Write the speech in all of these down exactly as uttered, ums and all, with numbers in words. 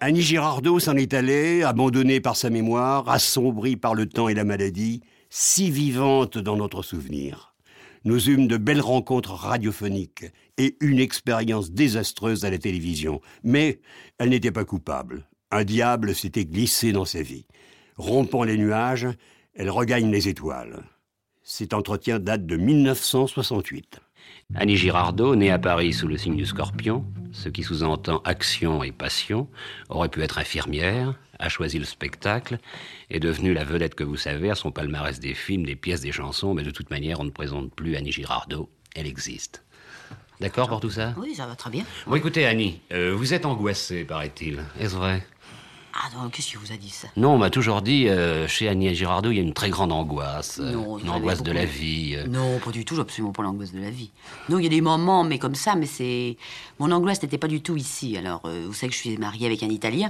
Annie Girardot s'en est allée, abandonnée par sa mémoire, assombrie par le temps et la maladie, si vivante dans notre souvenir. Nous eûmes de belles rencontres radiophoniques et une expérience désastreuse à la télévision. Mais elle n'était pas coupable. Un diable s'était glissé dans sa vie. Rompant les nuages, elle regagne les étoiles. Cet entretien date de mille neuf cent soixante-huit. Annie Girardot, née à Paris sous le signe du Scorpion, ce qui sous-entend action et passion, aurait pu être infirmière, a choisi le spectacle, est devenue la vedette que vous savez à son palmarès des films, des pièces, des chansons, mais de toute manière, on ne présente plus Annie Girardot, elle existe. D'accord pour tout ça? Oui, ça va très bien. Bon, écoutez, Annie, euh, vous êtes angoissée, paraît-il. Est-ce vrai? Ah non, qu'est-ce qui vous a dit ça? Non, on m'a toujours dit, euh, chez Annie Girardot, il y a une très grande angoisse. Euh, Non, une angoisse de la vie. Euh... Non, pas du tout, j'ai absolument pas l'angoisse de la vie. Non, il y a des moments, mais comme ça, mais c'est... Mon angoisse n'était pas du tout ici. Alors, euh, vous savez que je suis mariée avec un Italien,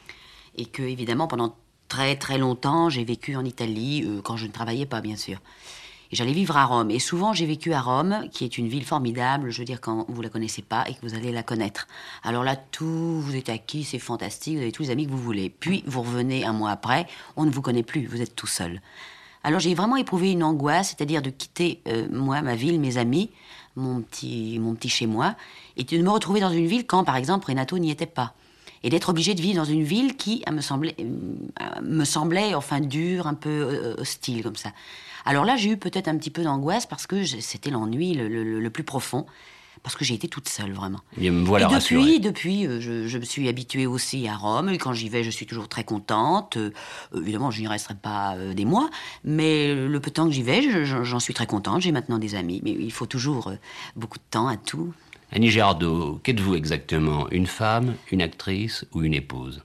et que, évidemment, pendant très très longtemps, j'ai vécu en Italie, euh, quand je ne travaillais pas, bien sûr. Et j'allais vivre à Rome. Et souvent, j'ai vécu à Rome, qui est une ville formidable, je veux dire, quand vous la connaissez pas et que vous allez la connaître. Alors là, tout vous est acquis, c'est fantastique, vous avez tous les amis que vous voulez. Puis, vous revenez un mois après, on ne vous connaît plus, vous êtes tout seul. Alors, j'ai vraiment éprouvé une angoisse, c'est-à-dire de quitter, euh, moi, ma ville, mes amis, mon petit, mon petit chez-moi, et de me retrouver dans une ville quand, par exemple, Renato n'y était pas. Et d'être obligée de vivre dans une ville qui me semblait, euh, me semblait enfin, dure, un peu euh, hostile, comme ça. Alors là, j'ai eu peut-être un petit peu d'angoisse parce que je, c'était l'ennui le, le, le plus profond, parce que j'ai été toute seule, vraiment. Bien, me voilà et depuis, rassurée. depuis euh, je, je me suis habituée aussi à Rome, et quand j'y vais, je suis toujours très contente. Euh, évidemment, je n'y resterai pas euh, des mois, mais le peu de temps que j'y vais, je, j'en suis très contente. J'ai maintenant des amis, mais il faut toujours euh, beaucoup de temps à tout. Annie Girardot, qu'êtes-vous exactement? Une femme, une actrice ou une épouse?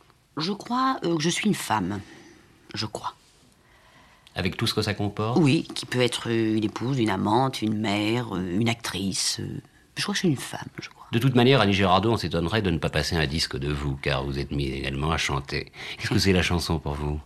Je crois euh, que je suis une femme, je crois. Avec tout ce que ça comporte? Oui, qui peut être une épouse, une amante, une mère, une actrice. Je crois que je suis une femme, je crois. De toute manière, Annie Girardot, on s'étonnerait de ne pas passer un disque de vous, car vous êtes mise également à chanter. Qu'est-ce que c'est la chanson pour vous?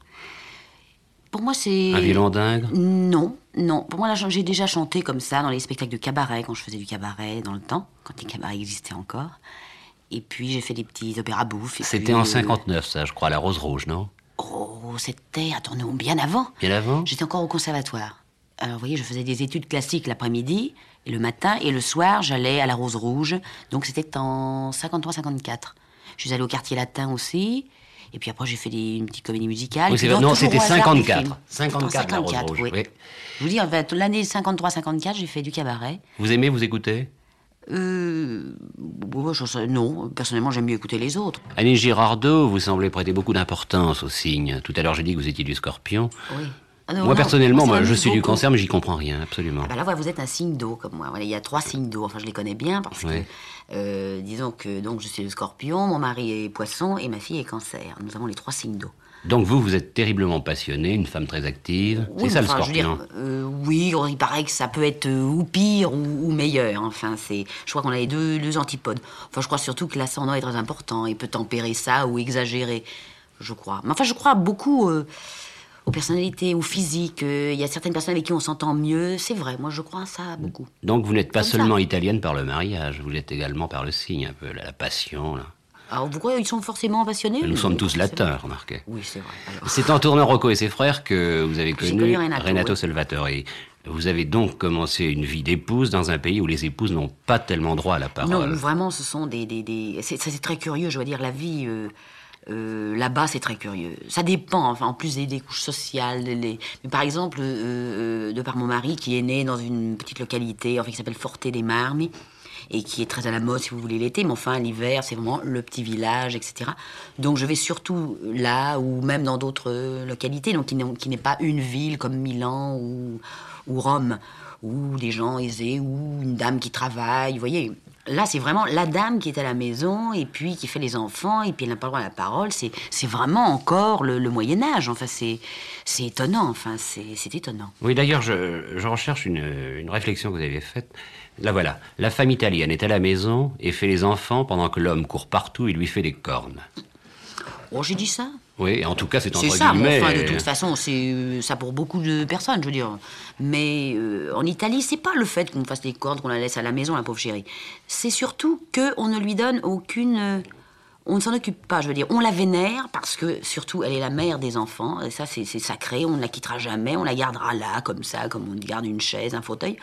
Pour moi, c'est... Un violon dingue? Non, non. Pour moi, là, j'ai déjà chanté comme ça dans les spectacles de cabaret, quand je faisais du cabaret dans le temps, quand les cabarets existaient encore. Et puis, j'ai fait des petits opéras bouffes. C'était puis, en euh... cinquante-neuf, ça, je crois, la Rose Rouge, non? Oh, c'était, attendez, bien avant. Bien avant? J'étais encore au conservatoire. Alors, vous voyez, je faisais des études classiques l'après-midi, et le matin, et le soir, j'allais à la Rose Rouge. Donc, c'était en cinquante-trois cinquante-quatre. Je suis allée au Quartier Latin aussi, et puis après, j'ai fait des, une petite comédie musicale. Oui, c'est, non, c'était cinquante-quatre. cinquante-quatre, la Rose Rouge, oui. oui. Je vous dis, en fait, l'année cinquante-trois cinquante-quatre, j'ai fait du cabaret. Vous aimez vous écouter? Euh... Je, non, personnellement, j'aime mieux écouter les autres. Annie Girardot, vous semblez prêter beaucoup d'importance aux signes. Tout à l'heure, j'ai dit que vous étiez du Scorpion. Oui. Ah non, moi, non, personnellement, moi, je suis beaucoup. du Cancer, mais j'y comprends rien, absolument. Ah ben là, voilà, vous êtes un signe d'eau, comme moi. Voilà, il y a trois signes d'eau. Enfin, je les connais bien parce oui. que, euh, disons que donc, je suis le Scorpion, mon mari est Poisson et ma fille est Cancer. Nous avons les trois signes d'eau. Donc vous, vous êtes terriblement passionnée, une femme très active. Oui, c'est ça, enfin, le Scorpion. Je veux dire, euh, oui, il paraît que ça peut être euh, ou pire ou, ou meilleur. Enfin, c'est, je crois qu'on a les deux, deux antipodes. Enfin, je crois surtout que l'ascendant est très important. Il peut tempérer ça ou exagérer, je crois. Mais enfin, je crois beaucoup euh, aux personnalités, aux physiques. Il y a certaines personnes avec qui on s'entend mieux. C'est vrai, moi, je crois à ça beaucoup. Donc vous n'êtes pas Comme seulement ça. italienne par le mariage, vous l'êtes également par le signe, un peu, la, la passion, là. Alors, vous croyez qu'ils sont forcément passionnés? Nous sommes tous c'est latins, vrai. remarquez. Oui, c'est vrai. Alors... C'est en tournant Rocco et ses frères que vous avez J'ai connu, connu Renato, Renato oui. Salvatore. Vous avez donc commencé une vie d'épouse dans un pays où les épouses n'ont pas tellement droit à la parole. Non, vraiment, ce sont des... des, des... C'est, c'est très curieux, je veux dire, la vie... Euh... Euh, là-bas, c'est très curieux. Ça dépend, enfin, en plus des, des couches sociales. Les... Mais par exemple, euh, euh, de par mon mari, qui est né dans une petite localité, enfin, qui s'appelle Forte dei Marmi, et qui est très à la mode, si vous voulez, l'été, mais enfin, l'hiver, c'est vraiment le petit village, et cetera. Donc, je vais surtout là, ou même dans d'autres localités, donc qui, qui n'est pas une ville comme Milan ou, ou Rome, ou des gens aisés, ou une dame qui travaille, vous voyez. Là, c'est vraiment la dame qui est à la maison, et puis qui fait les enfants, et puis elle n'a pas le droit à la parole. C'est, c'est vraiment encore le, le Moyen-Âge. Enfin, c'est, c'est étonnant. Enfin, c'est, c'est étonnant. Oui, d'ailleurs, je, je recherche une, une réflexion que vous avez faite. Là, voilà. La femme italienne est à la maison et fait les enfants pendant que l'homme court partout et lui fait des cornes. Oh, j'ai dit ça? Oui, en tout cas, c'est entre c'est ça, guillemets... mais enfin, de toute façon, c'est ça pour beaucoup de personnes, je veux dire. Mais euh, en Italie, c'est pas le fait qu'on fasse des cordes, qu'on la laisse à la maison, la pauvre chérie. C'est surtout qu'on ne lui donne aucune, On ne s'en occupe pas, je veux dire. On la vénère parce que, surtout, elle est la mère des enfants. Et ça, c'est, c'est sacré. On ne la quittera jamais. On la gardera là, comme ça, comme on garde une chaise, un fauteuil.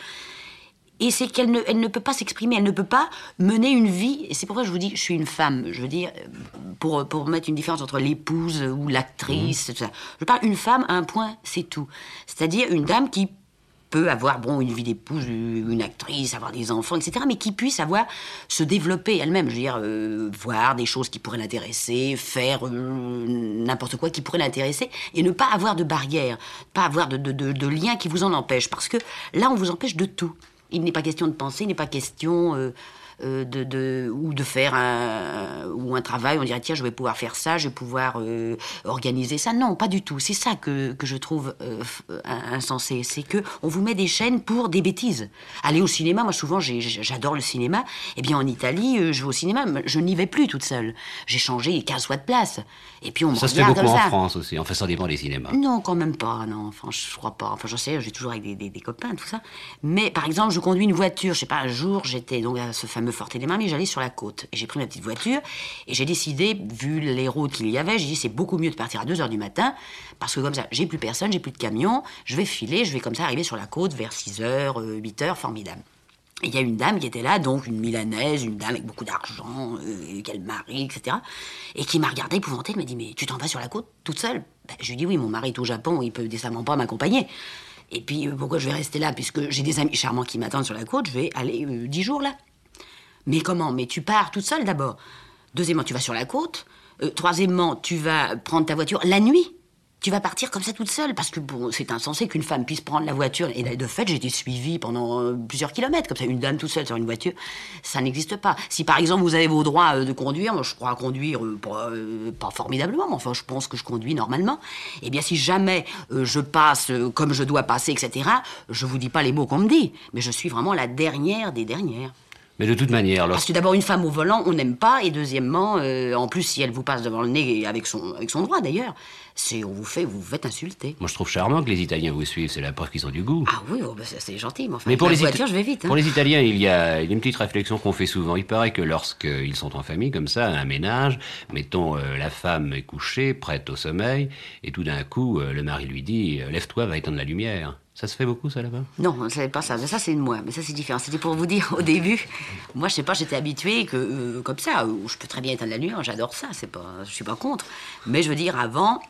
Et c'est qu'elle ne, elle ne peut pas s'exprimer. Elle ne peut pas mener une vie. Et c'est pourquoi je vous dis, je suis une femme. Je veux dire, pour, pour mettre une différence entre l'épouse ou l'actrice, mmh. tout ça. Je parle une femme à un point, c'est tout. C'est-à-dire une dame qui peut avoir, bon, une vie d'épouse, une actrice, avoir des enfants, et cetera, mais qui puisse avoir, se développer elle-même, je veux dire, euh, voir des choses qui pourraient l'intéresser, faire euh, n'importe quoi qui pourrait l'intéresser, et ne pas avoir de barrière, pas avoir de, de, de, de lien qui vous en empêche, parce que là, on vous empêche de tout. Il n'est pas question de penser, il n'est pas question... Euh, Euh, de, de, ou de faire un, ou un travail, on dirait tiens je vais pouvoir faire ça, je vais pouvoir euh, organiser ça. Non, pas du tout. C'est ça que, que je trouve euh, insensé. C'est que on vous met des chaînes pour des bêtises. Aller au cinéma, moi souvent j'ai, j'adore le cinéma. Eh bien en Italie, euh, je vais au cinéma, je n'y vais plus toute seule. J'ai changé quinze fois de place. Et puis on me ça regarde se fait beaucoup comme en ça. France aussi, enfin ça dépend des cinémas. Non, quand même pas, non, enfin je crois pas. Enfin j'en sais, j'ai toujours avec des, des, des copains, tout ça. Mais par exemple, je conduis une voiture, je sais pas, un jour j'étais donc à ce fameux Forte des Marmi, j'allais sur la côte. Et j'ai pris ma petite voiture et j'ai décidé, vu les routes qu'il y avait, j'ai dit c'est beaucoup mieux de partir à deux heures du matin parce que comme ça, j'ai plus personne, j'ai plus de camion, je vais filer, je vais comme ça arriver sur la côte vers six heures, huit heures, formidable. Et il y a une dame qui était là, donc une Milanaise, une dame avec beaucoup d'argent, euh, qu'elle marie, et cetera. Et qui m'a regardée épouvantée, elle m'a dit mais tu t'en vas sur la côte toute seule? Ben, je lui ai dit oui, mon mari est au Japon, il peut décemment pas m'accompagner. Et puis euh, pourquoi je vais rester là puisque j'ai des amis charmants qui m'attendent sur la côte, je vais aller euh, dix jours là. Mais comment? Mais tu pars toute seule d'abord. Deuxièmement, tu vas sur la côte. Euh, troisièmement, tu vas prendre ta voiture la nuit. Tu vas partir comme ça toute seule. Parce que bon, c'est insensé qu'une femme puisse prendre la voiture. Et de fait, j'ai été suivie pendant euh, plusieurs kilomètres. Comme ça, une dame toute seule sur une voiture, ça n'existe pas. Si par exemple, vous avez vos droits euh, de conduire, moi je crois conduire euh, pas, euh, pas formidablement, mais enfin, je pense que je conduis normalement. Eh bien, si jamais euh, je passe euh, comme je dois passer, et cetera, je vous dis pas les mots qu'on me dit. Mais je suis vraiment la dernière des dernières. Mais de toute manière... Parce que d'abord, une femme au volant, on n'aime pas. Et deuxièmement, euh, en plus, si elle vous passe devant le nez, avec son, avec son droit d'ailleurs, c'est, on vous fait, vous vous faites insulter. Moi, je trouve charmant que les Italiens vous suivent. C'est la preuve qu'ils ont du goût. Ah oui, oh, bah, c'est gentil. Mais enfin, mais pour la les voiture, Ita- je vais vite. Hein. Pour les Italiens, il y, a, il y a une petite réflexion qu'on fait souvent. Il paraît que lorsqu'ils sont en famille, comme ça, un ménage, mettons, euh, la femme est couchée, prête au sommeil, et tout d'un coup, euh, le mari lui dit « Lève-toi, va éteindre la lumière ». Ça se fait beaucoup, ça, là-bas? Non, on ne savait pas ça. Mais ça, c'est de moi. Mais ça, c'est différent. C'était pour vous dire, au début, moi, je sais pas, j'étais habituée que, euh, comme ça, euh, je peux très bien éteindre la lumière, j'adore ça, c'est pas, je suis pas contre. Mais je veux dire, avant,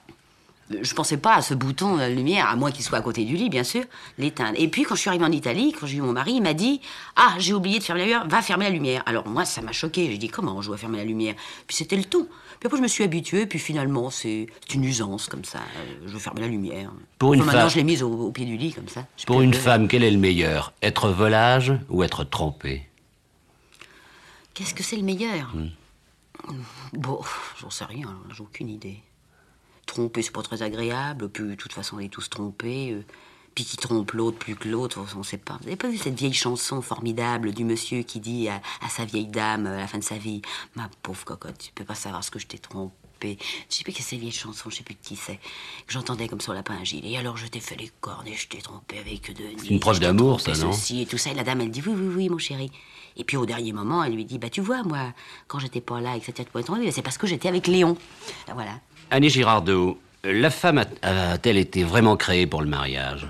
je pensais pas à ce bouton de la lumière, à moins qu'il soit à côté du lit, bien sûr, l'éteindre. Et puis, quand je suis arrivée en Italie, quand j'ai eu mon mari, il m'a dit « Ah, j'ai oublié de fermer la lumière, va fermer la lumière ». Alors, moi, ça m'a choquée. J'ai dit « Comment je dois fermer la lumière ?» Puis c'était le tout. Puis après, je me suis habituée, puis finalement, c'est une usance, comme ça. Je veux fermer la lumière. Pour une enfin, femme... Maintenant, je l'ai mise au, au pied du lit, comme ça. Je Pour une femme, quel est le meilleur? Être volage ou être trompée? Qu'est-ce que c'est le meilleur? hmm. Bon, j'en sais rien, j'ai aucune idée. Tromper, c'est pas très agréable, puis de toute façon, on est tous trompés. Euh, puis qui trompe l'autre plus que l'autre, on sait pas. Vous avez pas vu cette vieille chanson formidable du monsieur qui dit à, à sa vieille dame à la fin de sa vie « Ma pauvre cocotte, tu peux pas savoir ce que je t'ai trompé. » Je sais plus que c'est cette vieille chanson, je sais plus de qui c'est, que j'entendais comme sur la lapin agile. Et alors je t'ai fait les cornes et je t'ai trompé avec Denis. C'est une preuve d'amour, ça, non? Ceci et tout ça. Et la dame, elle dit « Oui, oui, oui, mon chéri. » Et puis au dernier moment, elle lui dit « Bah tu vois, moi, quand j'étais pas là, et cetera, tu pouvais tromper, c'est parce que j'étais avec Léon. » Voilà. Annie Girardot, la femme a- a-t-elle été vraiment créée pour le mariage?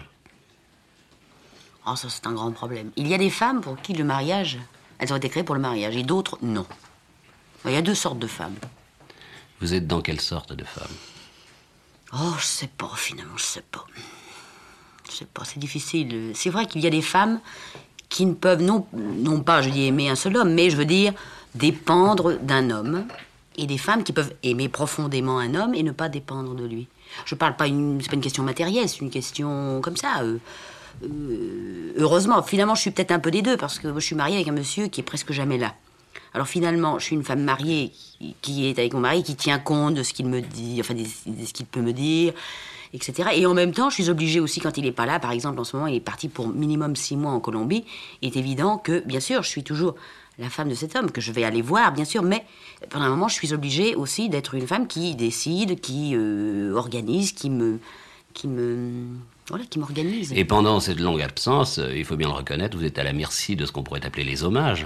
Oh, ça, c'est un grand problème. Il y a des femmes pour qui le mariage, elles ont été créées pour le mariage, et d'autres, non. Il y a deux sortes de femmes. Vous êtes dans quelle sorte de femme? Oh, je sais pas, finalement, je sais pas. Je sais pas, c'est difficile. C'est vrai qu'il y a des femmes qui ne peuvent, non, non pas, je dis, aimer un seul homme, mais je veux dire, dépendre d'un homme, et des femmes qui peuvent aimer profondément un homme et ne pas dépendre de lui. Je parle pas, une, c'est pas une question matérielle, c'est une question comme ça... Euh, Euh, heureusement, finalement, je suis peut-être un peu des deux, parce que je suis mariée avec un monsieur qui est presque jamais là. Alors finalement, je suis une femme mariée qui, qui est avec mon mari, qui tient compte de ce qu'il me dit, enfin, de, de ce qu'il peut me dire, et cetera. Et en même temps, je suis obligée aussi, quand il n'est pas là, par exemple, en ce moment, il est parti pour minimum six mois en Colombie, il est évident que, bien sûr, je suis toujours la femme de cet homme, que je vais aller voir, bien sûr, mais pendant un moment, je suis obligée aussi d'être une femme qui décide, qui euh, organise, qui me... qui me Voilà, qui m'organise. Et pendant cette longue absence, il faut bien le reconnaître, vous êtes à la merci de ce qu'on pourrait appeler les hommages.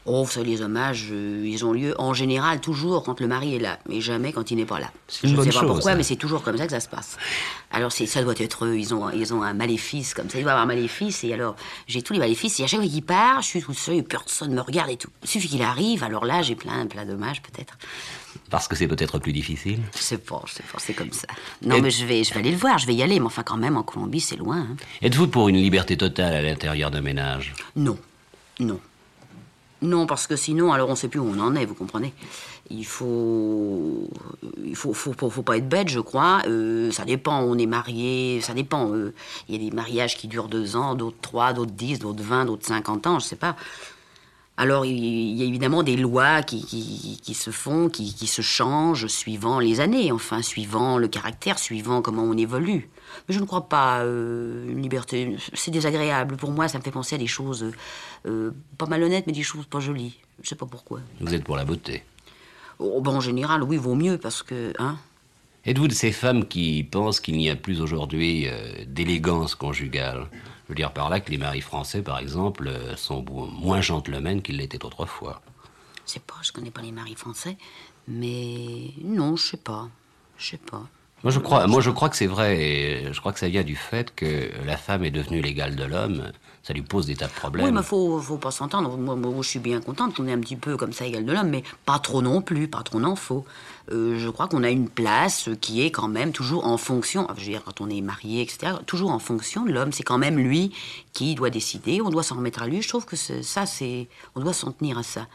Oh, vous savez, les hommages, euh, ils ont lieu en général toujours quand le mari est là, mais jamais quand il n'est pas là. C'est une Je ne bonne sais pas chose, pourquoi, ça. mais c'est toujours comme ça que ça se passe. Alors c'est, ça doit être eux, ils ont, ils ont un maléfice comme ça, il doit avoir un maléfice, et alors j'ai tous les maléfices, et à chaque fois qu'il part, je suis toute seule, et personne me regarde et tout. Il suffit qu'il arrive, alors là j'ai plein, plein d'hommages peut-être. Parce que c'est peut-être plus difficile. Je sais pas, je sais pas, c'est comme ça. Non Et- mais je vais, je vais aller le voir, je vais y aller, mais enfin quand même, en Colombie c'est loin. Hein. Êtes-vous pour une liberté totale à l'intérieur d'un ménage? Non, non. Non, parce que sinon, alors on ne sait plus où on en est, vous comprenez. Il faut... Il faut, faut, faut, faut pas être bête, je crois. Euh, ça dépend, on est marié, ça dépend. euh, Il y a des mariages qui durent deux ans, d'autres trois, d'autres dix, d'autres vingt, d'autres cinquante ans, je sais pas. Alors, il il y a évidemment des lois qui, qui, qui se font, qui, qui se changent suivant les années, enfin, suivant le caractère, suivant comment on évolue. Mais je ne crois pas euh, une liberté. C'est désagréable. Pour moi, ça me fait penser à des choses euh, pas malhonnêtes, mais des choses pas jolies. Je sais pas pourquoi. Vous êtes pour la beauté. Oh, ben, en général, oui, vaut mieux parce que, hein. Êtes-vous de ces femmes qui pensent qu'il n'y a plus aujourd'hui euh, d'élégance conjugale? Je veux dire par là que les maris français, par exemple, euh, sont bo- moins gentlemen qu'ils l'étaient autrefois. Je sais pas, je connais pas les maris français, mais non, je sais pas, je sais pas. Moi je crois, moi je crois que c'est vrai, et je crois que ça vient du fait que la femme est devenue l'égale de l'homme. Ça lui pose des tas de problèmes. Oui, mais faut, faut pas s'entendre. Moi, moi, je suis bien contente qu'on ait un petit peu comme ça égal de l'homme, mais pas trop non plus, pas trop n'en faut. Euh, je crois qu'on a une place qui est quand même toujours en fonction, je veux dire, quand on est marié, et cetera, toujours en fonction de l'homme. C'est quand même lui qui doit décider, on doit s'en remettre à lui. Je trouve que c'est- ça, c'est... On doit s'en tenir à ça.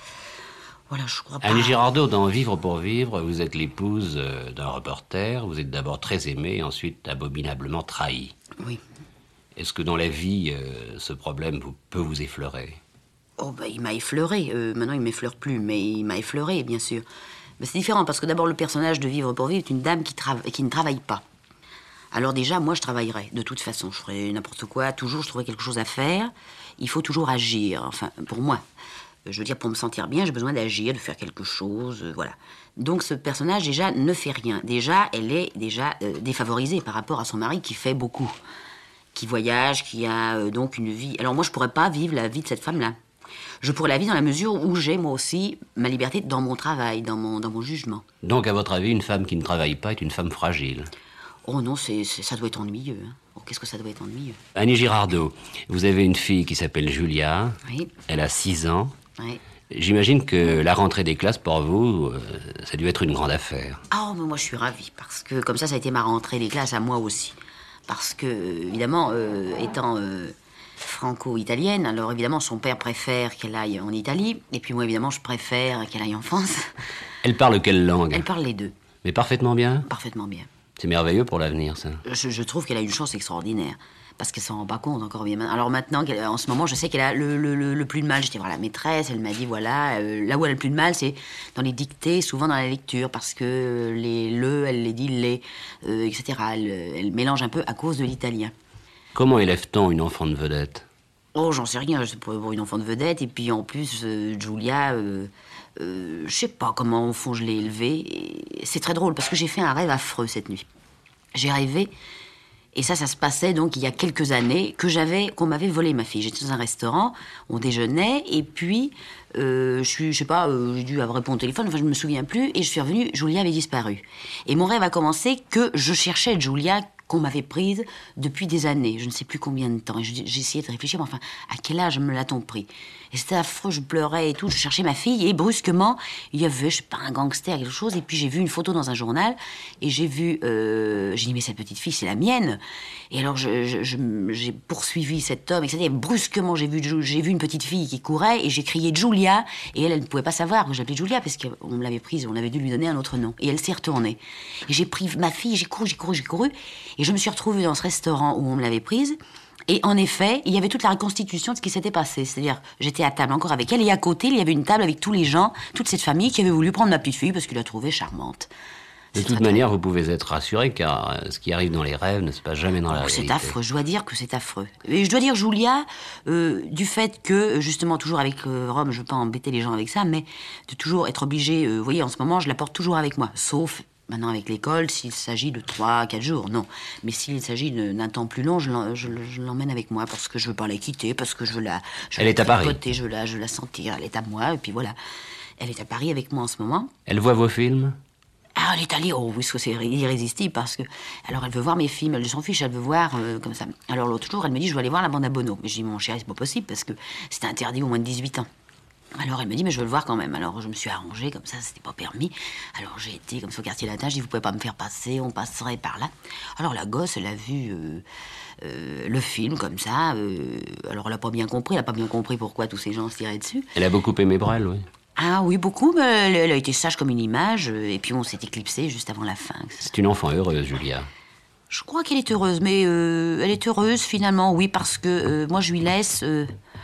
Voilà, je crois pas... Annie Girardot, dans Vivre pour vivre, vous êtes l'épouse euh, d'un reporter. Vous êtes d'abord très aimée, ensuite abominablement trahie. Oui. Est-ce que dans la vie, euh, ce problème vous, peut vous effleurer? Oh, ben, il m'a effleuré. Euh, maintenant, il m'effleure plus, mais il m'a effleuré, bien sûr. Mais c'est différent, parce que d'abord, le personnage de Vivre pour vivre est une dame qui, trava- qui ne travaille pas. Alors déjà, moi, je travaillerais, de toute façon. Je ferais n'importe quoi. Toujours, je trouverais quelque chose à faire. Il faut toujours agir, enfin, pour moi. Euh, Je veux dire, pour me sentir bien, j'ai besoin d'agir, de faire quelque chose, euh, voilà. Donc, ce personnage, déjà, ne fait rien. Déjà, elle est déjà euh, défavorisée par rapport à son mari, qui fait beaucoup. Qui voyage, qui a euh, donc une vie... Alors moi, je pourrais pas vivre la vie de cette femme-là. Je pourrais la vivre dans la mesure où j'ai, moi aussi, ma liberté dans mon travail, dans mon, dans mon jugement. Donc, à votre avis, une femme qui ne travaille pas est une femme fragile. Oh non, c'est, c'est- ça doit être ennuyeux. Hein. Oh, qu'est-ce que ça doit être ennuyeux. Annie Girardot, vous avez une fille qui s'appelle Julia. Oui, Elle a six ans. oui. J'imagine que la rentrée des classes, pour vous, euh, ça a dû être une grande affaire. Ah, mais moi, je suis ravie, parce que comme ça, ça a été ma rentrée des classes à moi aussi. Parce que, évidemment, euh, étant euh, franco-italienne, alors évidemment, son père préfère qu'elle aille en Italie, et puis moi, évidemment, je préfère qu'elle aille en France. Elle parle quelle langue? Elle parle les deux, Mais parfaitement bien. parfaitement bien. C'est merveilleux pour l'avenir, ça. Je, je trouve qu'elle a une chance extraordinaire. Parce qu'elle s'en rend pas compte encore bien. maintenant. Alors maintenant, qu'elle- en ce moment, je sais qu'elle a le, le- le- le plus de mal. J'étais voir la maîtresse, elle m'a dit, voilà, euh, là où elle a le plus de mal, c'est dans les dictées, souvent dans la lecture, parce que les le, elle les dit les, euh, et cetera. Elle, elle mélange un peu à cause de l'italien. Comment élève-t-on une enfant de vedette? Oh, j'en sais rien, c'est pour, pour une enfant de vedette. Et puis en plus, euh, Julia, euh, euh, je sais pas comment au fond je l'ai élevée. Et c'est très drôle parce que j'ai fait un rêve affreux cette nuit. J'ai rêvé, et ça, ça se passait donc il y a quelques années, que j'avais, qu'on m'avait volé ma fille. J'étais dans un restaurant, on déjeunait, et puis euh, je suis, je sais pas, euh, j'ai dû avoir répondu au téléphone, enfin je me souviens plus, et je suis revenue, Julia avait disparu. Et mon rêve a commencé que je cherchais Julia qu'on m'avait prise depuis des années, je ne sais plus combien de temps. Et je- j'ai essayé de réfléchir, mais enfin, à quel âge me l'a-t-on pris? Et c'était affreux, je pleurais et tout, je cherchais ma fille, et brusquement, il y avait, je sais pas, un gangster, quelque chose, et puis j'ai vu une photo dans un journal, et j'ai vu, euh, j'ai dit, mais cette petite fille, c'est la mienne. Et alors, je- je- je- j'ai poursuivi cet homme, et cetera. Et brusquement, j'ai vu, Ju- j'ai vu une petite fille qui courait, et j'ai crié Julia, et elle, elle ne pouvait pas savoir que j'appelais Julia, parce qu'on me l'avait prise, on avait dû lui donner un autre nom. Et elle s'est retournée. Et j'ai pris ma fille, j'ai couru, j'ai couru, j'ai couru, et je me suis retrouvée dans ce restaurant où on me l'avait prise. Et en effet, il y avait toute la reconstitution de ce qui s'était passé. C'est-à-dire, j'étais à table encore avec elle, et à côté, il y avait une table avec tous les gens, toute cette famille qui avait voulu prendre ma petite fille parce qu'il la trouvait charmante. De C'est toute très, manière, vous pouvez être rassuré, car euh, ce qui arrive dans les rêves ne se passe jamais dans la Oh, réalité. c'est affreux, je dois dire que c'est affreux. Et je dois dire, Julia, euh, du fait que, justement, toujours avec euh, Rome, je veux pas embêter les gens avec ça, mais de toujours être obligée, euh, vous voyez, en ce moment, je la porte toujours avec moi, sauf Maintenant, avec l'école, s'il s'agit de trois, quatre jours, non. Mais s'il s'agit de- d'un temps plus long, je l'en- je l- je l'emmène avec moi parce que je veux pas la quitter, parce que je veux la... Je veux Elle la est à Paris. tripoter, Je veux la, je veux la sentir, elle est à moi, et puis voilà. Elle est à Paris avec moi en ce moment. Elle voit vos films? Ah, elle est allée, oh oui, c'est irrésistible parce que... Alors, elle veut voir mes films, elle s'en fiche, elle veut voir euh, comme ça. Alors, l'autre jour, elle me dit, je veux aller voir la bande à Bono. Mais je dis, mon chéri, c'est pas possible parce que c'était interdit au moins de dix-huit ans. Alors, elle me dit, mais je veux le voir quand même. Alors, je me suis arrangée comme ça, c'était pas permis. Alors, j'ai été comme ça au quartier latin, je dis, vous pouvez pas me faire passer, on passerait par là. Alors, la gosse, elle a vu euh, euh, le film comme ça. euh, alors, elle a pas bien compris, elle a pas bien compris pourquoi tous ces gens se tiraient dessus. Elle a beaucoup aimé Brel, oui. Ah oui, beaucoup, mais elle, elle a été sage comme une image. euh, Et puis, on s'est éclipsé juste avant la fin. C'est une enfant heureuse, Julia. Je crois qu'elle est heureuse, mais euh, elle est heureuse finalement, oui, parce que euh, moi je lui laisse. Euh,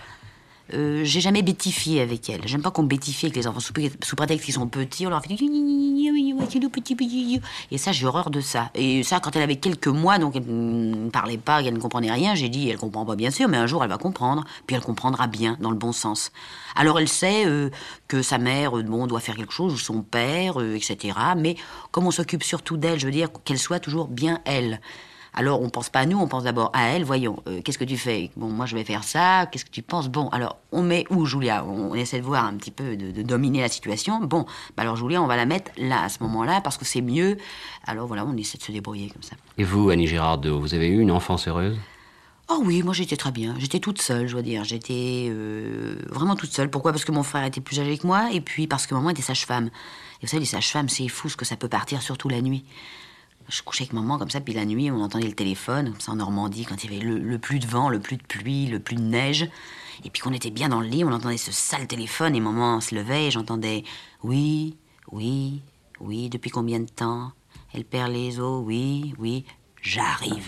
euh, j'ai jamais bêtifié avec elle. J'aime pas qu'on bêtifie avec les enfants sous, sous prétexte qu'ils sont petits. On leur fait du c'est tout petit, petit. Et ça, j'ai horreur de ça. Et ça, quand elle avait quelques mois, donc elle ne parlait pas, elle ne comprenait rien, j'ai dit, elle comprend pas bien sûr, mais un jour elle va comprendre, puis elle comprendra bien, dans le bon sens. Alors elle sait euh, que sa mère, euh, bon, doit faire quelque chose, ou son père, euh, et cetera. Mais comme on s'occupe surtout d'elle, je veux dire qu'elle soit toujours bien elle. Alors, on pense pas à nous, on pense d'abord à elle. Voyons, euh, qu'est-ce que tu fais? Bon, moi, je vais faire ça. Qu'est-ce que tu penses? Bon, alors, on met où, Julia? On, on essaie de voir un petit peu, de, de dominer la situation. Bon, bah alors, Julia, on va la mettre là, à ce moment-là, parce que c'est mieux. Alors, voilà, on essaie de se débrouiller comme ça. Et vous, Annie Girardot, vous avez eu une enfance heureuse? Oh oui, moi, j'étais très bien. J'étais toute seule, je dois dire. J'étais euh, vraiment toute seule. Pourquoi? Parce que mon frère était plus âgé que moi, et puis parce que maman était sage-femme. Et vous savez, les sages-femmes, c'est fou ce que ça peut partir, surtout la nuit. Je couchais avec maman comme ça, puis la nuit, on entendait le téléphone, comme ça en Normandie, quand il y avait le, le plus de vent, le plus de pluie, le plus de neige. Et puis qu'on était bien dans le lit, on entendait ce sale téléphone, et maman se levait, et j'entendais « Oui, oui, oui, depuis combien de temps? Elle perd les os, oui, oui, j'arrive. »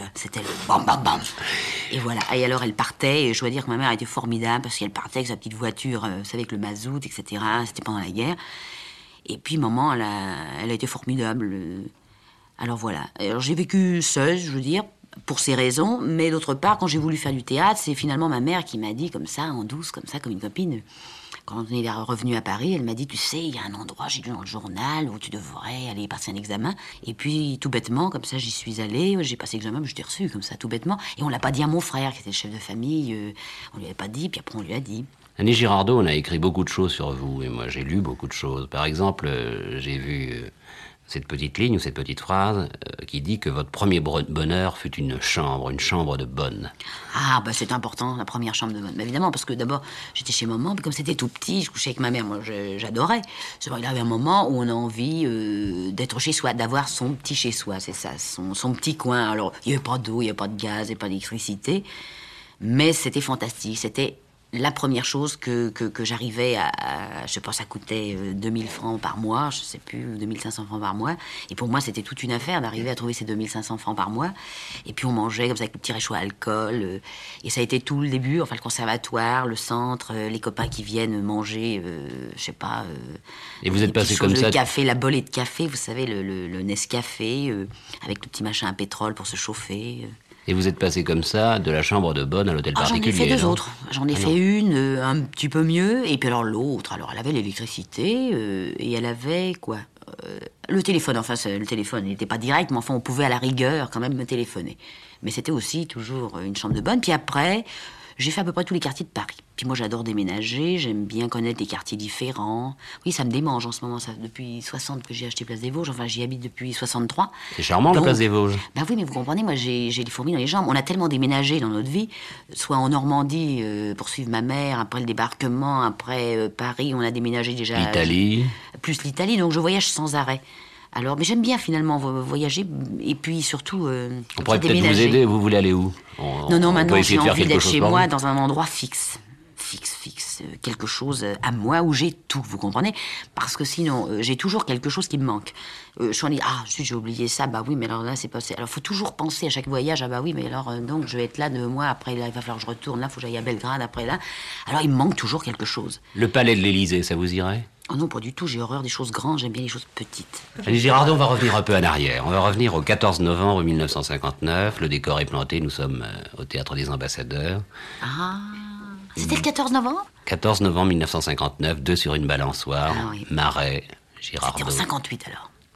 C'était le bam, bam, bam. Et voilà. Et alors elle partait, et je dois dire que ma mère était formidable, parce qu'elle partait avec sa petite voiture, euh, vous savez, avec le mazout, et cetera. C'était pendant la guerre. Et puis maman, elle a, elle a été formidable. euh, Alors voilà, alors j'ai vécu seule, je veux dire, pour ces raisons, mais d'autre part, quand j'ai voulu faire du théâtre, c'est finalement ma mère qui m'a dit comme ça, en douce, comme ça, comme une copine. Quand on est revenu à Paris, elle m'a dit, tu sais, il y a un endroit, j'ai lu dans le journal, où tu devrais aller passer un examen. Et puis, tout bêtement, comme ça, j'y suis allée, j'ai passé l'examen, je t'ai reçu, comme ça, tout bêtement. Et on l'a pas dit à mon frère, qui était le chef de famille, euh, on lui avait pas dit, puis après on lui a dit. Annie Girardot, on a écrit beaucoup de choses sur vous, et moi j'ai lu beaucoup de choses. Par exemple, euh, j'ai vu euh, cette petite ligne ou cette petite phrase euh, qui dit que votre premier bonheur fut une chambre, une chambre de bonne. Ah, bah c'est important, la première chambre de bonne. Bah, évidemment, parce que d'abord, j'étais chez maman, puis comme c'était tout petit, je couchais avec ma mère, moi je- j'adorais. C'est vrai qu'il y avait un moment où on a envie euh, d'être chez soi, d'avoir son petit chez soi, c'est ça, son, son petit coin. Alors, il n'y avait pas d'eau, il n'y avait pas de gaz, il n'y avait pas d'électricité, mais c'était fantastique, c'était la première chose que, que, que j'arrivais à, à... Je sais pas, ça coûtait euh, deux mille francs par mois, je sais plus, deux mille cinq cents francs par mois. Et pour moi, c'était toute une affaire d'arriver à trouver ces deux mille cinq cents francs par mois. Et puis on mangeait comme ça avec le petit réchaud à alcool. euh, et ça a été tout le début, enfin le conservatoire, le centre, euh, les copains qui viennent manger, euh, je sais pas... euh, Et vous des êtes passé petites comme choses, ça- Le café, la bolée de café, vous savez, le, le, le Nescafé, euh, avec le petit machin à pétrole pour se chauffer... euh. Et vous êtes passé comme ça, de la chambre de bonne à l'hôtel Ah, j'en ai particulier. fait deux non? autres. J'en ai Ah fait non. une euh, un petit peu mieux, et puis alors l'autre. Alors elle avait l'électricité, euh, et elle avait quoi Euh, Le téléphone, enfin c'est- le téléphone, il n'était pas direct, mais enfin on pouvait à la rigueur quand même me téléphoner. Mais c'était aussi toujours une chambre de bonne. Puis après, j'ai fait à peu près tous les quartiers de Paris. Puis moi j'adore déménager, j'aime bien connaître des quartiers différents. Oui, ça me démange en ce moment, ça depuis soixante que j'ai acheté Place des Vosges, enfin j'y habite depuis soixante-trois. C'est charmant, la Donc, place des Vosges. Bah oui, mais vous comprenez, moi j'ai j'ai les fourmis dans les jambes. On a tellement déménagé dans notre vie, soit en Normandie euh, pour suivre ma mère, après le débarquement, après euh, Paris, on a déménagé déjà. L'Italie. Plus l'Italie, donc je voyage sans arrêt. Alors, mais j'aime bien finalement vo- voyager, et puis surtout. Euh, On pourrait peut-être vous déménager. aider, vous voulez aller où? On- Non, non, on maintenant peut essayer j'ai de faire envie quelque d'être chose chez pour moi vous. dans un endroit fixe. Fixe, fixe. euh, Quelque chose euh, à moi où j'ai tout, vous comprenez? Parce que sinon, euh, j'ai toujours quelque chose qui me manque. Euh, je suis en dis, ah, zut, j'ai oublié ça, bah oui, mais alors là, c'est pas. c'est- Alors, faut toujours penser à chaque voyage, ah bah oui, mais alors, euh, donc, je vais être là deux mois, après, là, il va falloir que je retourne, là, faut que j'aille à Belgrade, après là. Alors, il me manque toujours quelque chose. Le palais de l'Élysée, ça vous irait? Oh non, pas du tout, j'ai horreur des choses grandes, j'aime bien les choses petites. Annie Girardot, on va revenir un peu en arrière. On va revenir au quatorze novembre mille neuf cent cinquanteneuf. Le décor est planté, nous sommes euh, au Théâtre des Ambassadeurs. Ah, c'était le quatorze novembre? quatorze novembre mille neuf cent cinquanteneuf, deux sur une balançoire, Ah oui. Marais, C'était Girardot. en cinquante-huit alors.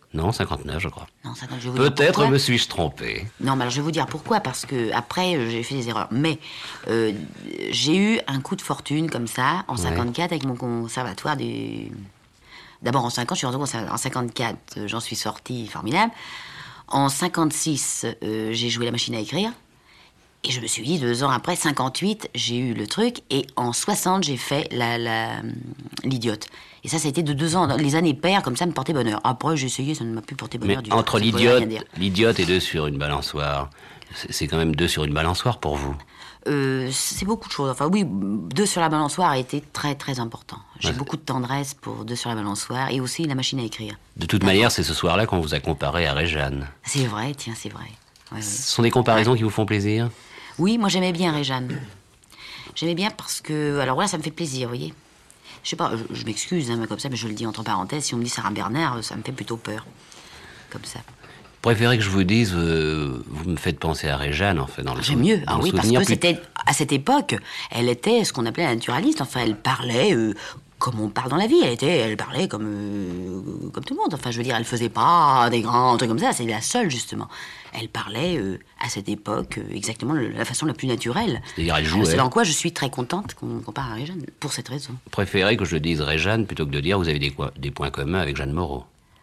Non, cinquante-neuf, je crois. Non, cinquante, je vais vous dire Peut-être pourquoi. me suis-je trompé. Non, mais alors je vais vous dire pourquoi, parce que après euh, j'ai fait des erreurs. Mais euh, j'ai eu un coup de fortune comme ça, en cinquante-quatre, avec mon conservatoire du... D'abord en cinquante, je suis rentrée au conservatoire. En cinquante-quatre, euh, j'en suis sortie, formidable. En cinquante-six, euh, j'ai joué la machine à écrire. Et je me suis dit, deux ans après, cinquante-huit, j'ai eu le truc. Et en soixante, j'ai fait la, la, l'idiote. Et ça, ça a été de deux ans. Les années paires, comme ça, me portait bonheur. Après, j'ai essayé, ça ne m'a plus porté bonheur Mais du tout. entre Ça ne voulait l'idiote, rien dire. l'idiote et deux sur une balançoire, c'est c'est quand même deux sur une balançoire pour vous. Euh, c'est beaucoup de choses. Enfin, oui, deux sur la balançoire a été très, très important. J'ai Ouais, beaucoup de tendresse pour deux sur la balançoire et aussi la machine à écrire. De toute manière, c'est ce soir-là qu'on vous a comparé à Réjeanne. C'est vrai, tiens, c'est vrai. Ouais, ouais. Ce sont des comparaisons qui vous font plaisir? Oui, moi j'aimais bien Réjeanne. J'aimais bien parce que... Alors voilà, ça me fait plaisir, vous voyez. Je sais pas, je, je m'excuse, hein, mais comme ça, mais je le dis entre parenthèses, si on me dit Sarah Bernard, ça me fait plutôt peur. Comme ça. Préférez que je vous dise, euh, vous me faites penser à Réjeanne, en fait, dans le J'aime sou- mieux. dans Ah le oui, parce souvenir que plus- c'était... À cette époque, elle était ce qu'on appelait la naturaliste. Enfin, elle parlait... euh, comme on parle dans la vie, elle était, elle parlait comme euh, comme tout le monde. Enfin, je veux dire, elle faisait pas des grands trucs comme ça. C'est la seule justement. Elle parlait euh, à cette époque euh, exactement de la façon la plus naturelle. C'est-à-dire, elle Alors, jouait. c'est dans quoi je suis très contente qu'on compare à Réjeanne pour cette raison. Préférez que je dise Réjeanne plutôt que de dire vous avez des, quoi- des points communs avec Jeanne Moreau.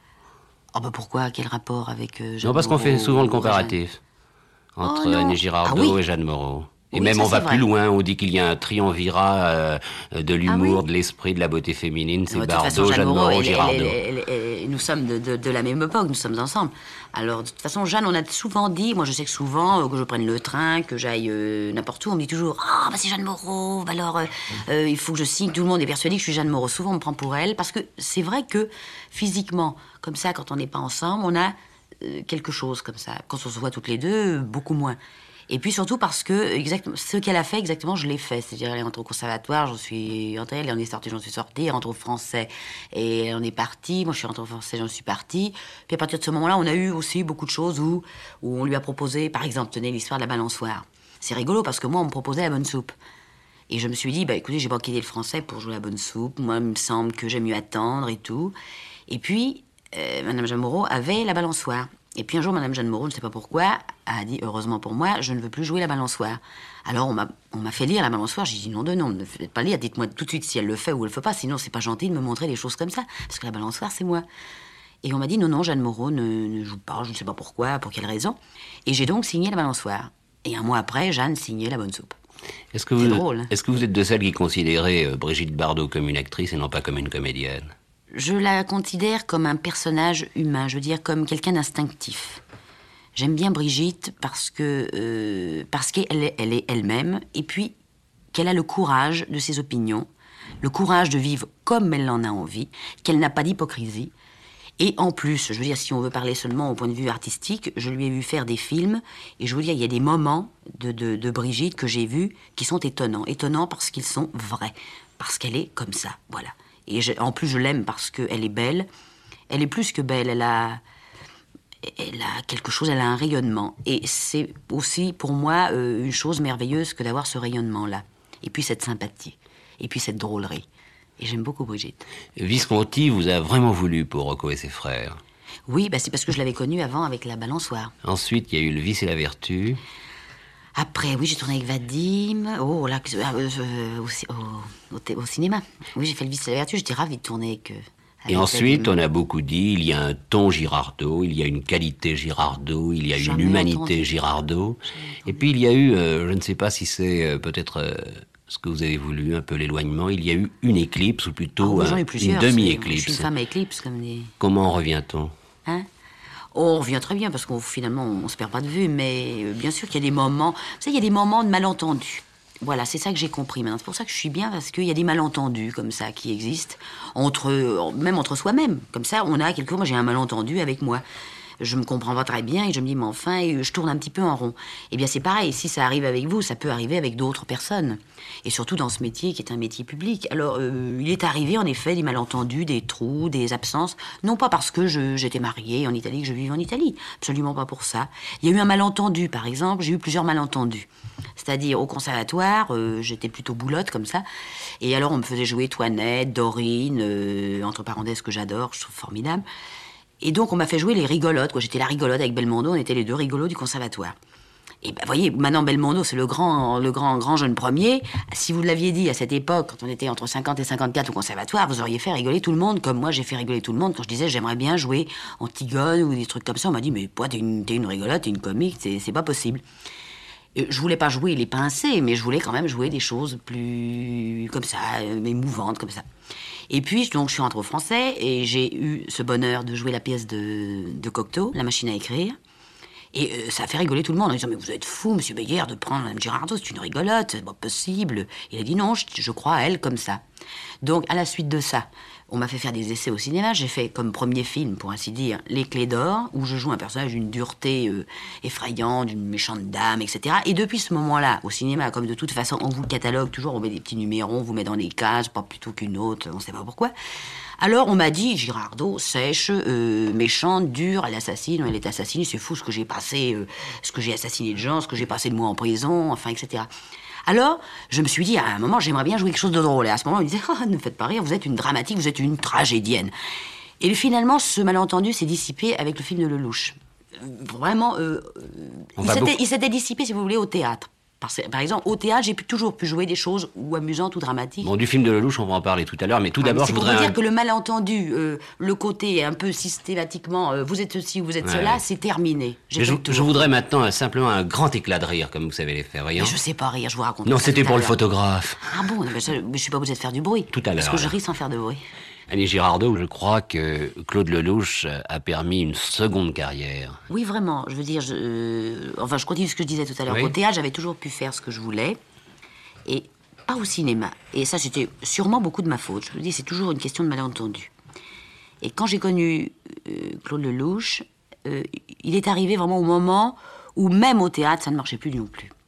Oh bah pourquoi? Quel rapport avec euh, Jeanne Non, parce qu'on fait Moreau souvent le ou Réjeanne? comparatif entre Oh, non. Annie Girardot Ah oui. et Jeanne Moreau. Et Oui, même ça, on va c'est plus vrai. loin, on dit qu'il y a un triumvirat euh, de l'humour, Ah oui. de l'esprit, de la beauté féminine, c'est Ouais, de toute façon, Bardot, Jeanne Jeanne Moreau, Moreau, elle- Girardot. elle- elle- elle- elle- nous sommes de, de- de la même époque, nous sommes ensemble. Alors, de toute façon, Jeanne, on a souvent dit, moi je sais que souvent, euh, que je prenne le train, que j'aille euh, n'importe où, on me dit toujours, ah, bah c'est Jeanne Moreau, bah alors euh, euh, il faut que je signe, tout le monde est persuadé que je suis Jeanne Moreau. Souvent, on me prend pour elle, parce que c'est vrai que physiquement, comme ça, quand on n'est pas ensemble, on a euh, quelque chose comme ça. Quand on se voit toutes les deux, euh, beaucoup moins. Et puis surtout parce que exactement, ce qu'elle a fait, exactement, je l'ai fait. C'est-à-dire, elle est rentrée au conservatoire, j'en suis entrée, elle en est sortie, j'en suis sortie, elle est rentrée au français et on est parti. Moi, je suis rentrée au français, j'en suis partie. Puis à partir de ce moment-là, on a eu aussi beaucoup de choses où, où on lui a proposé, par exemple, tenez l'histoire de la balançoire. C'est rigolo parce que moi, on me proposait la bonne soupe. Et je me suis dit, bah écoutez, j'ai pas quitté le français pour jouer la bonne soupe. Moi, il me semble que j'aime mieux attendre et tout. Et puis, euh, Madame Jeanne Moreau avait la balançoire. Et puis un jour, Madame Jeanne Moreau, je ne sais pas pourquoi, a dit, heureusement pour moi, je ne veux plus jouer la balançoire. Alors on m'a, on m'a fait lire la balançoire, j'ai dit non de non, ne faites pas lire, dites-moi tout de suite si elle le fait ou elle le fait pas, sinon c'est pas gentil de me montrer des choses comme ça, parce que la balançoire c'est moi. Et on m'a dit non, non, Jeanne Moreau ne, ne joue pas, je ne sais pas pourquoi, pour quelle raison. Et j'ai donc signé la balançoire. Et un mois après, Jeanne signait la bonne soupe. Est-ce que, C'est vous, drôle, hein. est-ce que vous êtes de celles qui considéraient euh, Brigitte Bardot comme une actrice et non pas comme une comédienne? Je la considère comme un personnage humain, je veux dire comme quelqu'un d'instinctif. J'aime bien Brigitte parce que euh, parce qu'elle est, elle est elle-même et puis qu'elle a le courage de ses opinions, le courage de vivre comme elle en a envie, qu'elle n'a pas d'hypocrisie. Et en plus, je veux dire, si on veut parler seulement au point de vue artistique, je lui ai vu faire des films et je veux dire, il y a des moments de, de, de Brigitte que j'ai vus qui sont étonnants. Étonnants parce qu'ils sont vrais, parce qu'elle est comme ça, voilà. Et je, en plus, je l'aime parce qu'elle est belle. Elle est plus que belle, elle a... Elle a quelque chose, elle a un rayonnement. Et c'est aussi, pour moi, euh, une chose merveilleuse que d'avoir ce rayonnement-là. Et puis cette sympathie. Et puis cette drôlerie. Et j'aime beaucoup Brigitte. Visconti vous a vraiment voulu pour Rocco et ses frères. Oui, bah c'est parce que je l'avais connue avant avec la balançoire. Ensuite, il y a eu Le Vice et la Vertu. Après, oui, j'ai tourné avec Vadim. Oh, là, euh, euh, au, ci- au, au, thé- au cinéma. Oui, j'ai fait Le Vice et la Vertu. J'étais ravie de tourner avec... Euh, Et avec ensuite, Vadim. on a beaucoup dit, il y a un ton Girardot, il y a une qualité Girardot, il y a Jamais une humanité entendu. Girardot. Et puis il y a eu, euh, je ne sais pas si c'est euh, peut-être euh, ce que vous avez voulu, un peu l'éloignement, il y a eu une éclipse, ou Ah plutôt oui, j'en ai un- plusieurs. une c'est- Je suis demi-éclipse. une femme à éclipse, comme des... Comment en revient-on? Hein? Oh, on revient très bien parce qu'on finalement on se perd pas de vue, mais euh, bien sûr qu'il y a des moments, vous savez, il y a des moments de malentendus. Voilà, c'est ça que j'ai compris maintenant. C'est pour ça que je suis bien parce qu'il y a des malentendus comme ça qui existent entre, même entre soi-même. Comme ça, on a quelque, moi j'ai un malentendu avec moi. Je me comprends pas très bien et je me dis mais enfin, et je tourne un petit peu en rond. Eh bien c'est pareil. Si ça arrive avec vous, ça peut arriver avec d'autres personnes. Et surtout dans ce métier qui est un métier public. Alors euh, il est arrivé en effet des malentendus, des trous, des absences. Non pas parce que je- j'étais mariée en Italie, que je vivais en Italie. Absolument pas pour ça. Il y a eu un malentendu, par exemple. J'ai eu plusieurs malentendus. C'est-à-dire au conservatoire, euh, j'étais plutôt boulotte comme ça. Et alors on me faisait jouer Toinette, Dorine, euh, entre parenthèses que j'adore, je trouve formidable. Et donc, on m'a fait jouer les rigolotes, quoi. J'étais la rigolote avec Belmondo, on était les deux rigolos du conservatoire. Et ben, vous voyez, maintenant, Belmondo, c'est le grand, le grand, grand jeune premier. Si vous l'aviez dit à cette époque, quand on était entre cinquante et cinquante-quatre au conservatoire, vous auriez fait rigoler tout le monde, comme moi, j'ai fait rigoler tout le monde quand je disais j'aimerais bien jouer Antigone ou des trucs comme ça. On m'a dit, mais toi, t'es une, t'es une rigolote, t'es une comique, c'est, c'est pas possible. Et je voulais pas jouer les pincés, mais je voulais quand même jouer des choses plus, comme ça, euh, émouvantes, comme ça. Et puis, donc, je suis rentrée au Français et j'ai eu ce bonheur de jouer la pièce de, de Cocteau, La machine à écrire. Et euh, ça a fait rigoler tout le monde en disant « Mais vous êtes fou, monsieur Beguer, de prendre Mme Girardot, c'est une rigolote, c'est pas possible. » Il a dit « Non, je, je crois à elle comme ça. » Donc, à la suite de ça, on m'a fait faire des essais au cinéma. J'ai fait comme premier film, pour ainsi dire, Les Clés d'Or, où je joue un personnage d'une dureté euh, effrayante, d'une méchante dame, et cetera. Et depuis ce moment-là, au cinéma, comme de toute façon, on vous le catalogue toujours, on met des petits numéros, on vous met dans des cases, pas plutôt qu'une autre, on sait pas pourquoi. Alors on m'a dit, Girardot, sèche, euh, méchante, dure, elle assassine, elle est assassinée, c'est fou ce que j'ai passé, euh, ce que j'ai assassiné de gens, ce que j'ai passé de mois en prison, enfin, et cetera. Alors, je me suis dit, à un moment, j'aimerais bien jouer quelque chose de drôle. Et à ce moment, on me disait, oh, ne faites pas rire, vous êtes une dramatique, vous êtes une tragédienne. Et finalement, ce malentendu s'est dissipé avec le film de Lelouch. Vraiment, euh, il, s'était, beaucoup... il s'était dissipé, si vous voulez, au théâtre. Parce, par exemple, au théâtre, j'ai pu, toujours pu jouer des choses ou amusantes ou dramatiques. Bon, du film de Lelouch, on va en parler tout à l'heure, mais tout ah, d'abord, mais je voudrais... C'est pour vous un... dire que le malentendu, euh, le côté un peu systématiquement, euh, vous êtes ceci ou vous êtes ouais. cela, c'est terminé. J'ai je, je voudrais maintenant euh, simplement un grand éclat de rire, comme vous savez les faire, voyons. Mais je sais pas rire, je vous raconte. Non, c'était pour le photographe. Ah bon, mais je, mais je suis pas obligée de faire du bruit. Tout à l'heure. Parce que je ris sans faire de bruit. Annie Girardot, je crois que Claude Lelouch a permis une seconde carrière. Oui, vraiment. Je veux dire, je, euh, enfin, je continue ce que je disais tout à l'heure. Oui. Au théâtre, j'avais toujours pu faire ce que je voulais, et pas au cinéma. Et ça, c'était sûrement beaucoup de ma faute. Je vous dis, c'est toujours une question de malentendu. Et quand j'ai connu euh, Claude Lelouch, euh, il est arrivé vraiment au moment où, même au théâtre, ça ne marchait plus non plus.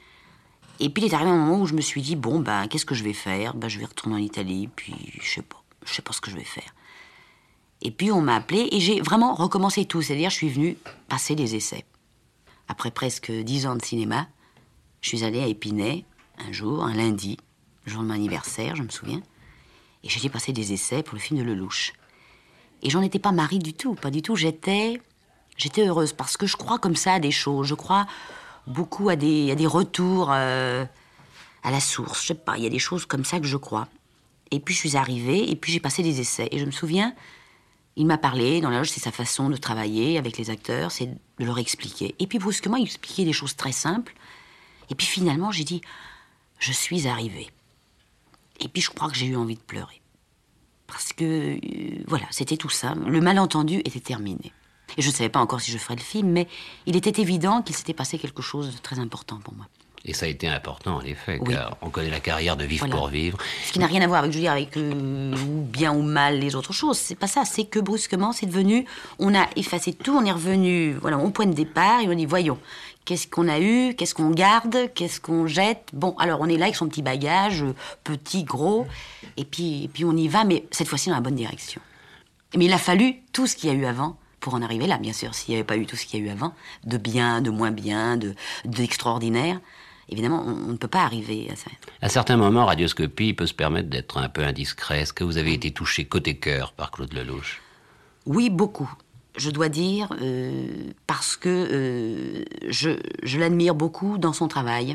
Et puis, il est arrivé un moment où je me suis dit, bon, ben, qu'est-ce que je vais faire? Ben, je vais retourner en Italie, puis je sais pas. Je sais pas ce que je vais faire. Et puis on m'a appelé et j'ai vraiment recommencé tout. C'est-à-dire, je suis venue passer des essais. Après presque dix ans de cinéma, je suis allée à Épinay un jour, un lundi, le jour de mon anniversaire, je me souviens. Et j'ai passé des essais pour le film de Lelouch. Et j'en étais pas marrie du tout, pas du tout. J'étais, j'étais heureuse parce que je crois comme ça à des choses. Je crois beaucoup à des, à des retours euh, à la source. Je sais pas, il y a des choses comme ça que je crois. Et puis je suis arrivée, et puis j'ai passé des essais. Et je me souviens, il m'a parlé, dans la loge, c'est sa façon de travailler avec les acteurs, c'est de leur expliquer. Et puis brusquement, il expliquait des choses très simples. Et puis finalement, j'ai dit, je suis arrivée. Et puis je crois que j'ai eu envie de pleurer. Parce que, euh, voilà, c'était tout ça. Le malentendu était terminé. Et je ne savais pas encore si je ferais le film, mais il était évident qu'il s'était passé quelque chose de très important pour moi. Et ça a été important, en effet, oui. Car on connaît la carrière de Vivre voilà. pour vivre. Ce qui n'a rien à voir avec, je veux dire, avec euh, bien ou mal les autres choses. C'est pas ça, c'est que brusquement, c'est devenu... On a effacé tout, on est revenu voilà, au point de départ, et on dit, voyons, qu'est-ce qu'on a eu, qu'est-ce qu'on garde, qu'est-ce qu'on jette. Bon, alors on est là avec son petit bagage, petit, gros, et puis, et puis on y va, mais cette fois-ci dans la bonne direction. Mais il a fallu tout ce qu'il y a eu avant pour en arriver là, bien sûr. S'il n'y avait pas eu tout ce qu'il y a eu avant, de bien, de moins bien, de, d'extraordinaire... Évidemment, on, on ne peut pas arriver à ça. À certains moments, Radioscopie peut se permettre d'être un peu indiscret. Est-ce que vous avez été touché côté cœur par Claude Lelouch? Oui, beaucoup. Je dois dire, euh, parce que euh, je, je l'admire beaucoup dans son travail.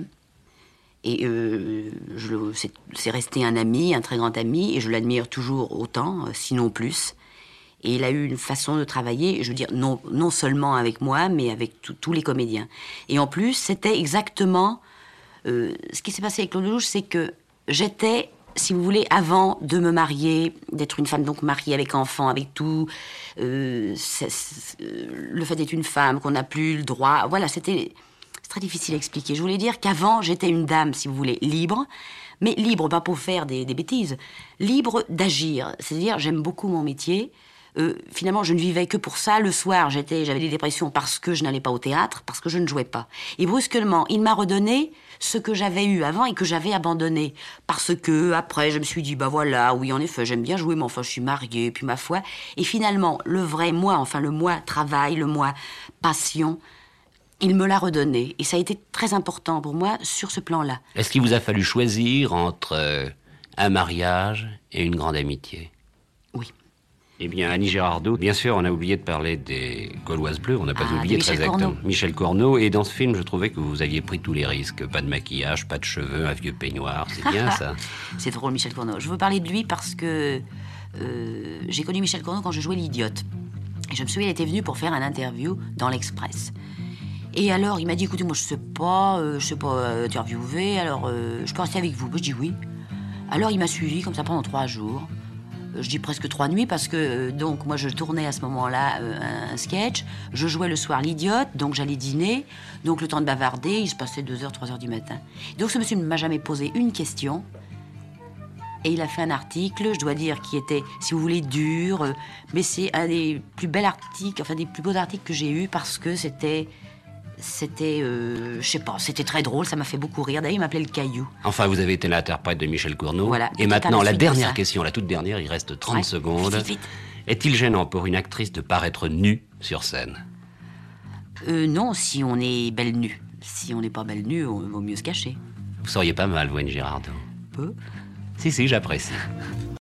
Et euh, je, c'est, c'est resté un ami, un très grand ami, et je l'admire toujours autant, sinon plus. Et il a eu une façon de travailler, je veux dire, non, non seulement avec moi, mais avec tout, tous les comédiens. Et en plus, c'était exactement... Euh, ce qui s'est passé avec Claude Lelouch, c'est que j'étais, si vous voulez, avant de me marier, d'être une femme donc mariée avec enfant, avec tout, euh, c'est, c'est, le fait d'être une femme, qu'on n'a plus le droit, voilà, c'était c'est très difficile à expliquer. Je voulais dire qu'avant, j'étais une dame, si vous voulez, libre, mais libre, pas pour faire des, des bêtises, libre d'agir. C'est-à-dire, j'aime beaucoup mon métier. Euh, finalement, je ne vivais que pour ça. Le soir, j'étais, j'avais des dépressions parce que je n'allais pas au théâtre, parce que je ne jouais pas. Et brusquement, il m'a redonné ce que j'avais eu avant et que j'avais abandonné. Parce que, après, je me suis dit, bah voilà, oui, en effet, j'aime bien jouer, mais enfin, je suis mariée, puis ma foi. Et finalement, le vrai moi, enfin, le moi travail, le moi passion, il me l'a redonné. Et ça a été très important pour moi sur ce plan-là. Est-ce qu'il vous a fallu choisir entre euh, un mariage et une grande amitié? Oui. Eh bien, Annie Girardot, bien sûr, on a oublié de parler des Gauloises bleues, on n'a pas Ah, oublié de très Michel exactement. Corneau. Michel Corneau, et dans ce film, je trouvais que vous aviez pris tous les risques. Pas de maquillage, pas de cheveux, un vieux peignoir, c'est bien ça. C'est drôle, Michel Corneau. Je veux parler de lui parce que euh, j'ai connu Michel Corneau quand je jouais l'Idiote. Et je me souviens, il était venu pour faire un interview dans l'Express. Et alors, il m'a dit, écoutez, moi, je sais pas, euh, je sais pas euh, interviewer, alors euh, je peux rester avec vous. Moi, je dis oui. Alors, il m'a suivi comme ça pendant trois jours. Euh, je dis presque trois nuits parce que, euh, donc, moi, je tournais à ce moment-là euh, un, un sketch. Je jouais le soir l'Idiote, donc j'allais dîner. Donc, le temps de bavarder, il se passait deux heures, trois heures du matin. Donc, ce monsieur ne m'a jamais posé une question. Et il a fait un article, je dois dire, qui était, si vous voulez, dur, euh, mais c'est un des plus bels articles, enfin des plus beaux articles que j'ai eus parce que c'était, c'était, euh, je sais pas, c'était très drôle, ça m'a fait beaucoup rire. D'ailleurs, il m'appelait le Caillou. Enfin, vous avez été l'interprète de Michel Corneau. Voilà. Et Et maintenant, tout à la la suite de dernière ça. question, la toute dernière, il reste trente Ouais. secondes. Vite, vite, vite. Est-il gênant pour une actrice de paraître nue sur scène? Euh, non, si on est belle nue. Si on n'est pas belle nue, on vaut mieux se cacher. Vous seriez pas mal, vous, Annie Girardot. Peu. Si, si, j'apprécie.